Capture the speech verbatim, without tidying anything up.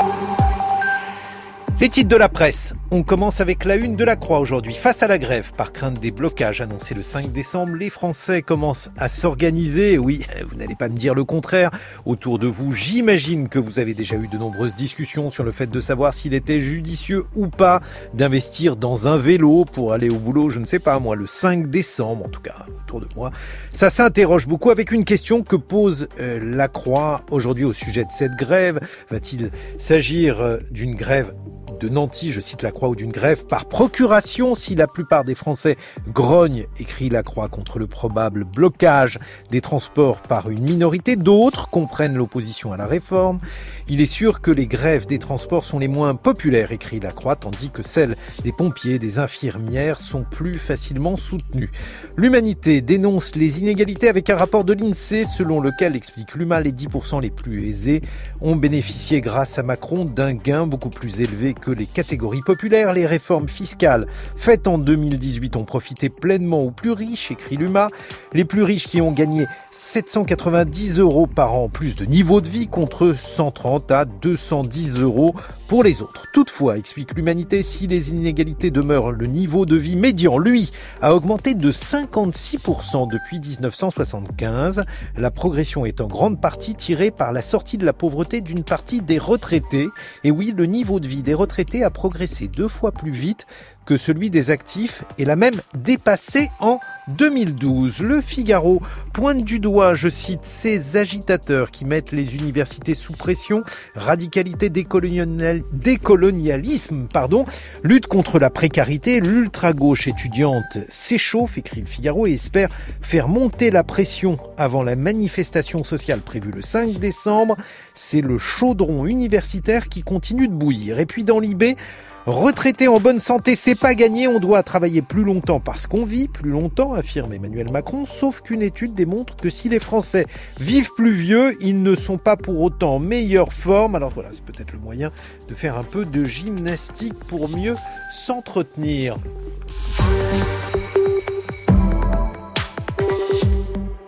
Les titres de la presse. On commence avec la une de la Croix aujourd'hui. Face à la grève, par crainte des blocages annoncés le cinq décembre, les Français commencent à s'organiser. Oui, vous n'allez pas me dire le contraire. Autour de vous, j'imagine que vous avez déjà eu de nombreuses discussions sur le fait de savoir s'il était judicieux ou pas d'investir dans un vélo pour aller au boulot, je ne sais pas moi, le cinq décembre, en tout cas autour de moi. Ça s'interroge beaucoup avec une question que pose euh, la Croix aujourd'hui au sujet de cette grève. Va-t-il s'agir euh, d'une grève de Nanty, je cite la Croix, ou d'une grève par procuration si la plupart des Français grognent, écrit la Croix, contre le probable blocage des transports par une minorité. D'autres comprennent l'opposition à la réforme. Il est sûr que les grèves des transports sont les moins populaires, écrit la Croix, tandis que celles des pompiers, des infirmières sont plus facilement soutenues. L'Humanité dénonce les inégalités avec un rapport de l'INSEE selon lequel, explique l'U M A, les dix pour cent les plus aisés ont bénéficié grâce à Macron d'un gain beaucoup plus élevé que les catégories populaires. Les réformes fiscales faites en deux mille dix-huit ont profité pleinement aux plus riches, écrit l'U M A. Les plus riches qui ont gagné sept cent quatre-vingt-dix euros par an, plus de niveau de vie, contre cent trente à deux cent dix euros pour les autres. Toutefois, explique l'Humanité, si les inégalités demeurent, le niveau de vie médian, lui, a augmenté de cinquante-six pour cent depuis dix-neuf cent soixante-quinze. La progression est en grande partie tirée par la sortie de la pauvreté d'une partie des retraités. Et oui, le niveau de vie des retraités a progressé deux fois plus vite que celui des actifs et l'a même dépassé en deux mille douze. Le Figaro pointe du doigt, je cite, ces agitateurs qui mettent les universités sous pression, radicalité, décolonial, décolonialisme, pardon, lutte contre la précarité. L'ultra-gauche étudiante s'échauffe, écrit le Figaro, et espère faire monter la pression avant la manifestation sociale prévue le cinq décembre. C'est le chaudron universitaire qui continue de bouillir. Et puis dans l'I B, retraité en bonne santé, c'est pas gagné, on doit travailler plus longtemps parce qu'on vit plus longtemps, affirme Emmanuel Macron, sauf qu'une étude démontre que si les Français vivent plus vieux, ils ne sont pas pour autant en meilleure forme. Alors voilà, c'est peut-être le moyen de faire un peu de gymnastique pour mieux s'entretenir.